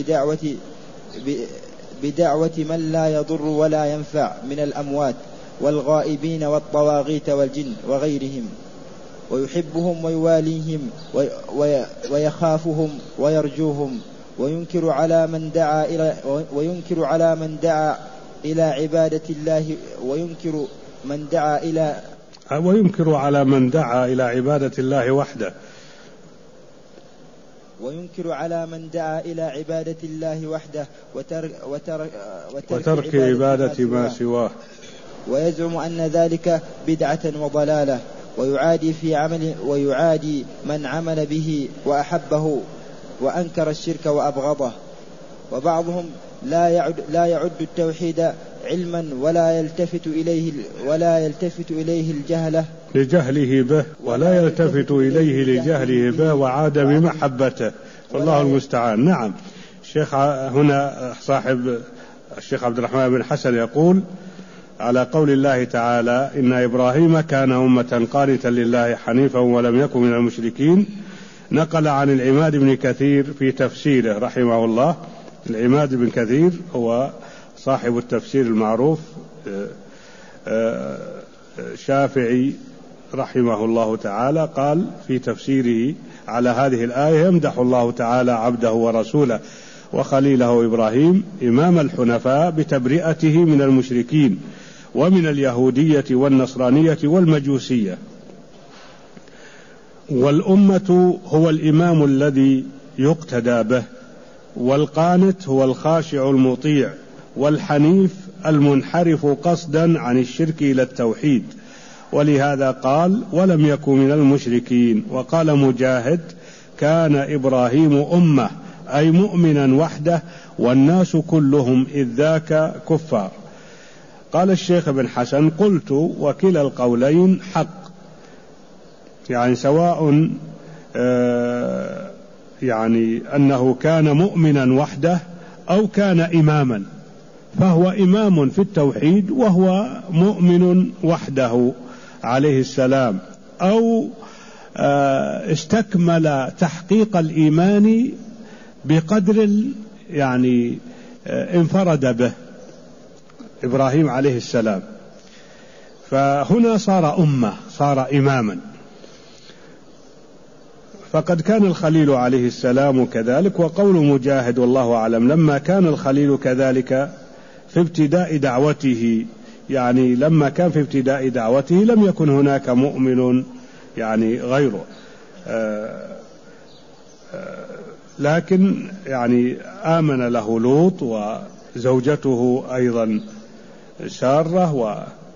S4: بدعوة من لا يضر ولا ينفع من الأموات والغائبين والطواغيت والجن وغيرهم، ويحبهم ويواليهم ويخافهم ويرجوهم، وينكر على من دعا إلى عبادة الله، وينكر من دعا إلى
S1: وينكر على من دعا إلى عبادة الله وحده،
S4: وينكر على من دعا إلى عبادة الله وحده
S1: وترك عبادة ما سواه،
S4: ويزعم أن ذلك بدعة وضلالة، ويعادي من عمل به وأحبه وأنكر الشرك وأبغضه. وبعضهم لا يعد التوحيد علما ولا يلتفت إليه الجهلة
S1: لجهله به، ولا يلتفت إليه لجهله به وعاد بمحبته، والله المستعان. نعم، الشيخ هنا صاحب الشيخ عبد الرحمن بن حسن يقول على قول الله تعالى إن إبراهيم كان أمة قانتا لله حنيفا ولم يكن من المشركين، نقل عن العماد بن كثير في تفسيره رحمه الله. العماد بن كثير هو صاحب التفسير المعروف، شافعي رحمه الله تعالى، قال في تفسيره على هذه الآية: يمدح الله تعالى عبده ورسوله وخليله إبراهيم إمام الحنفاء بتبرئته من المشركين ومن اليهودية والنصرانية والمجوسية. والأمة هو الإمام الذي يقتدى به، والقانت هو الخاشع المطيع، والحنيف المنحرف قصدا عن الشرك إلى التوحيد. ولهذا قال: ولم يكن من المشركين. وقال مجاهد: كان إبراهيم أمة، أي مؤمنا وحده، والناس كلهم إذ ذاك كفار. قال الشيخ ابن حسن: قلت: وكلا القولين حق، يعني سواء يعني أنه كان مؤمنا وحده أو كان إماما، فهو إمام في التوحيد وهو مؤمن وحده عليه السلام، أو استكمل تحقيق الإيمان بقدر يعني انفرد به إبراهيم عليه السلام، فهنا صار أمة، صار إماما. فقد كان الخليل عليه السلام كذلك. وقول مجاهد والله أعلم: لما كان الخليل كذلك في ابتداء دعوته، يعني لما كان في ابتداء دعوته لم يكن هناك مؤمن يعني غيره، لكن يعني آمن له لوط وزوجته أيضا سارة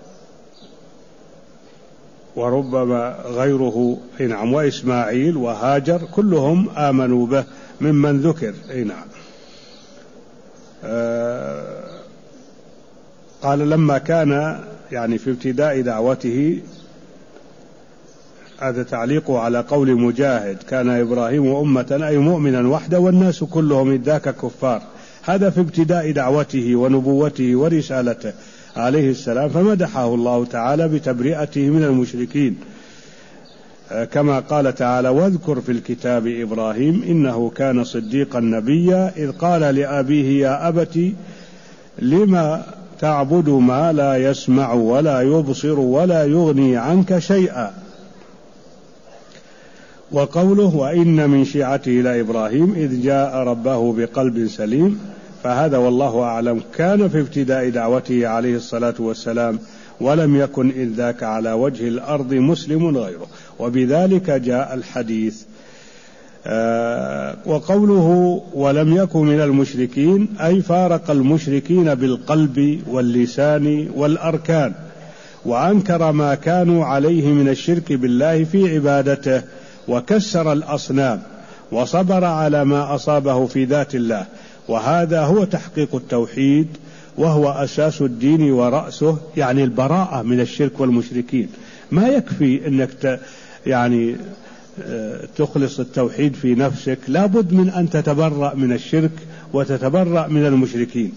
S1: وربما غيره، نعم، وإسماعيل وهاجر، كلهم آمنوا به ممن ذكر. نعم. قال: لما كان يعني في ابتداء دعوته، هذا تعليقه على قول مجاهد: كان إبراهيم أمة، أي مؤمنا وحده، والناس كلهم إذ ذاك كفار. هذا في ابتداء دعوته ونبوته ورسالته عليه السلام، فمدحه الله تعالى بتبرئته من المشركين، كما قال تعالى: واذكر في الكتاب إبراهيم إنه كان صديقا نبيا إذ قال لأبيه يا أبت لما تعبد ما لا يسمع ولا يبصر ولا يغني عنك شيئا. وقوله: وإن من شيعته لإبراهيم إذ جاء ربه بقلب سليم. فهذا والله أعلم كان في ابتداء دعوته عليه الصلاة والسلام، ولم يكن إذ ذاك على وجه الأرض مسلم غيره، وبذلك جاء الحديث. وقوله: ولم يكن من المشركين، أي فارق المشركين بالقلب واللسان والأركان، وأنكر ما كانوا عليه من الشرك بالله في عبادته، وكسر الأصنام، وصبر على ما أصابه في ذات الله. وهذا هو تحقيق التوحيد، وهو أساس الدين ورأسه، يعني البراءة من الشرك والمشركين. ما يكفي أنك يعني تخلص التوحيد في نفسك، لا بد من أن تتبرأ من الشرك وتتبرأ من المشركين.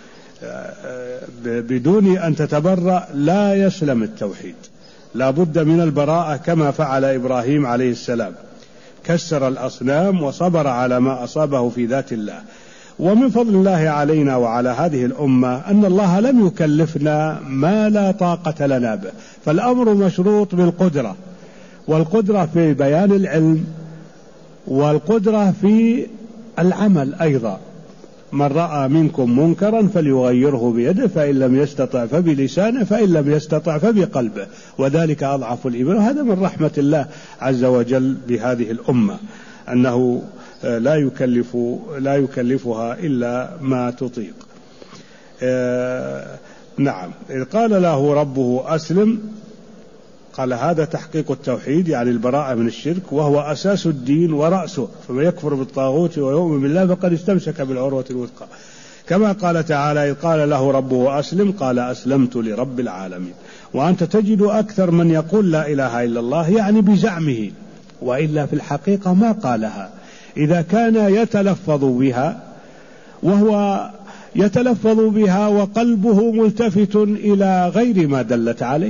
S1: بدون أن تتبرأ لا يسلم التوحيد، لا بد من البراءة، كما فعل إبراهيم عليه السلام، كسر الأصنام وصبر على ما أصابه في ذات الله. ومن فضل الله علينا وعلى هذه الأمة أن الله لم يكلفنا ما لا طاقة لنا به، فالأمر مشروط بالقدرة، والقدرة في بيان العلم، والقدرة في العمل أيضا. من رأى منكم منكرا فليغيره بيده، فإن لم يستطع فبلسانه، فإن لم يستطع فبقلبه، وذلك أضعف الإيمان. وهذا من رحمة الله عز وجل بهذه الأمة، أنه لا يكلفها إلا ما تطيق. نعم. إذ قال له ربه أسلم، قال هذا تحقيق التوحيد، يعني البراءة من الشرك، وهو أساس الدين ورأسه، فمن يكفر بالطاغوت ويؤمن بالله فقد استمسك بالعروة الوثقى. كما قال تعالى: إذ قال له ربه أسلم قال أسلمت لرب العالمين. وأنت تجد أكثر من يقول لا إله إلا الله يعني بزعمه، وإلا في الحقيقة ما قالها. إذا كان يتلفظ بها وهو يتلفظ بها وقلبه ملتفت إلى غير ما دلت عليه،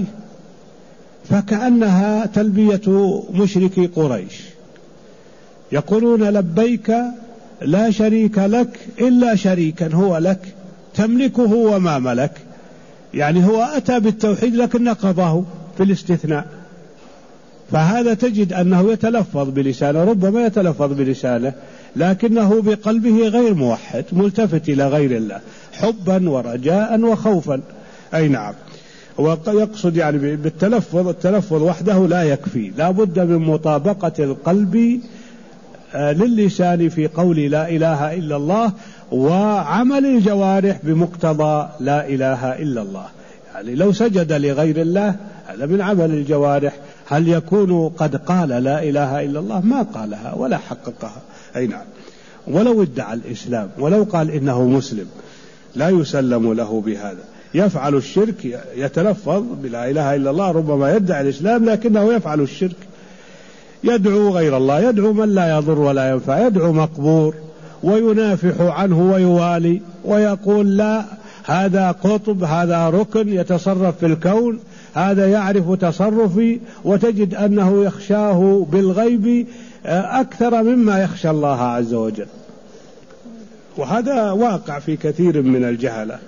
S1: فكأنها تلبية مشركي قريش، يقولون لبيك لا شريك لك إلا شريكا هو لك تملكه وما ملك، يعني هو أتى بالتوحيد لكن نقضه في الاستثناء. فهذا تجد أنه يتلفظ بلسانه، ربما يتلفظ بلسانه لكنه بقلبه غير موحد، ملتفت إلى غير الله حبا ورجاء وخوفا. أي نعم. ويقصد يعني بالتلفظ، التلفظ وحده لا يكفي، لا بد من مطابقة القلب للسان في قول لا إله إلا الله، وعمل الجوارح بمقتضى لا إله إلا الله. يعني لو سجد لغير الله هذا من عمل الجوارح، هل يكون قد قال لا إله إلا الله؟ ما قالها ولا حققها. أي نعم. ولو ادعى الإسلام ولو قال إنه مسلم لا يسلم له بهذا. يفعل الشرك، يتلفظ بلا إله إلا الله، ربما يدعي الإسلام لكنه يفعل الشرك، يدعو غير الله، يدعو من لا يضر ولا ينفع، يدعو مقبور وينافح عنه ويوالي ويقول لا هذا قطب، هذا ركن يتصرف في الكون، هذا يعرف تصرفي، وتجد أنه يخشاه بالغيب أكثر مما يخشى الله عز وجل. وهذا واقع في كثير من الجهلة،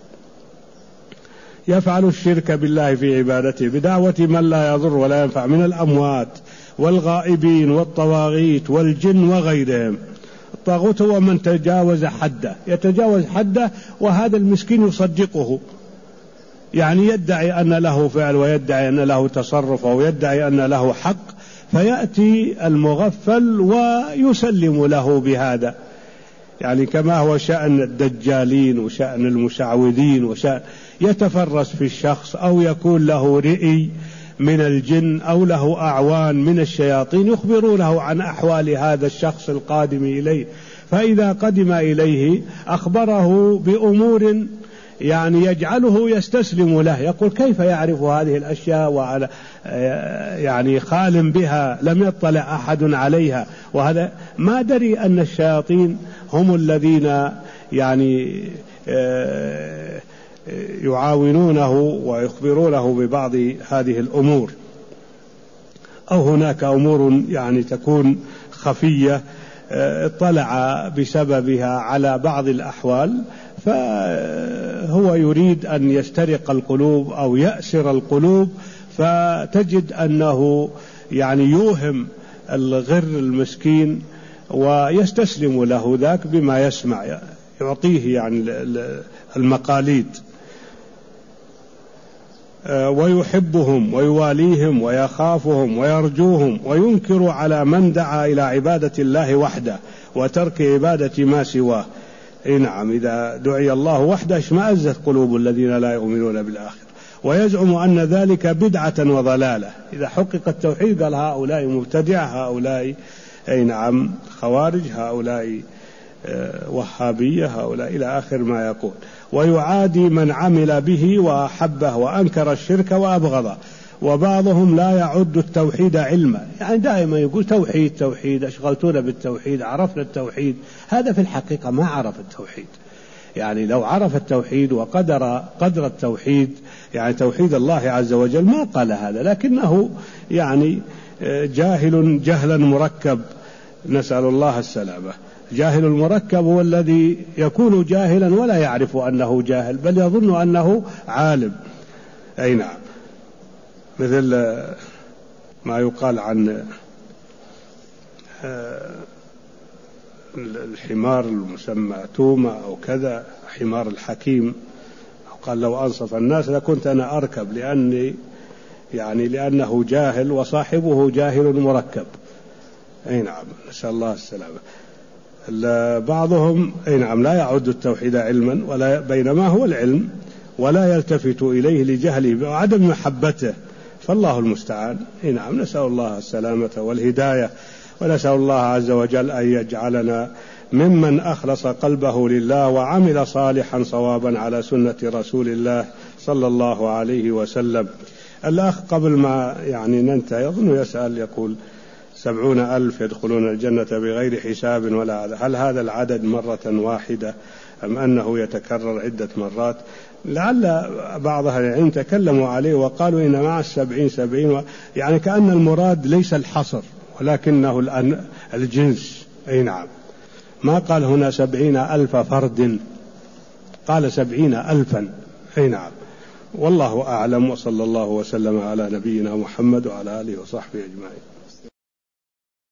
S1: يفعل الشرك بالله في عبادته بدعوة من لا يضر ولا ينفع من الأموات والغائبين والطواغيت والجن وغيرهم. الطاغوت هو من تجاوز حده، يتجاوز حده، وهذا المسكين يصدقه، يعني يدعي أن له فعل ويدعي أن له تصرف ويدعي أن له حق، فيأتي المغفل ويسلم له بهذا، يعني كما هو شأن الدجالين وشأن المشعوذين وشأن يتفرس في الشخص، أو يكون له رئي من الجن أو له أعوان من الشياطين يخبرونه عن أحوال هذا الشخص القادم إليه، فإذا قدم إليه أخبره بأمور يعني يجعله يستسلم له، يقول كيف يعرف هذه الأشياء وعلى يعني خال بها لم يطلع أحد عليها، وهذا ما دري أن الشياطين هم الذين يعني يعاونونه ويخبرونه ببعض هذه الأمور، أو هناك أمور يعني تكون خفية اطلع بسببها على بعض الأحوال، فهو يريد أن يسترق القلوب أو يأسر القلوب، فتجد أنه يعني يوهم الغر المسكين ويستسلم له ذاك بما يسمع، يعطيه يعني المقاليد، ويحبهم ويواليهم ويخافهم ويرجوهم، وينكر على من دعا إلى عبادة الله وحده وترك عبادة ما سواه. نعم. إذا دعي الله وحده اشمأزت قلوب الذين لا يؤمنون بالآخرة، ويزعم أن ذلك بدعة وضلالة. إذا حقق التوحيد قال هؤلاء مبتدعة، هؤلاء نعم خوارج، هؤلاء وهابية، هؤلاء إلى آخر ما يقول. ويعادي من عمل به وأحبه وأنكر الشرك وأبغضه. وبعضهم لا يعد التوحيد علما، يعني دائما يقول توحيد توحيد، أشغلتونا بالتوحيد، عرفنا التوحيد. هذا في الحقيقة ما عرف التوحيد، يعني لو عرف التوحيد وقدر التوحيد، يعني توحيد الله عز وجل، ما قال هذا، لكنه يعني جاهل جهلا مركب، نسأل الله السلامة. جاهل المركب هو الذي يكون جاهلا ولا يعرف أنه جاهل، بل يظن أنه عالم. أي نعم. مثل ما يقال عن الحمار المسمى تومة أو كذا حمار الحكيم، قال لو أنصف الناس لكنت أنا أركب، لأنه جاهل وصاحبه جاهل مركب. أي نعم، نسأل الله السلامة. بعضهم لا يعد التوحيد علما، ولا بينما هو العلم ولا يلتفت إليه لجهله وعدم محبته، فالله المستعان. نعم، نسأل الله السلامة والهداية، ونسأل الله عز وجل أن يجعلنا ممن أخلص قلبه لله وعمل صالحا صوابا على سنة رسول الله صلى الله عليه وسلم. الأخ قبل ما ننتهي يظن يسأل، يقول 70,000 يدخلون الجنة بغير حساب ولا عذاب، هل هذا العدد مرة واحدة أم أنه يتكرر عدة مرات؟ لعل بعض أهل العلم تكلموا عليه وقالوا إن مع 70 كأن المراد ليس الحصر ولكنه الجنس. أي نعم، ما قال هنا 70,000 فرد، قال 70,000. أي نعم، والله أعلم، وصلى الله وسلم على نبينا محمد وعلى آله وصحبه أجمعين.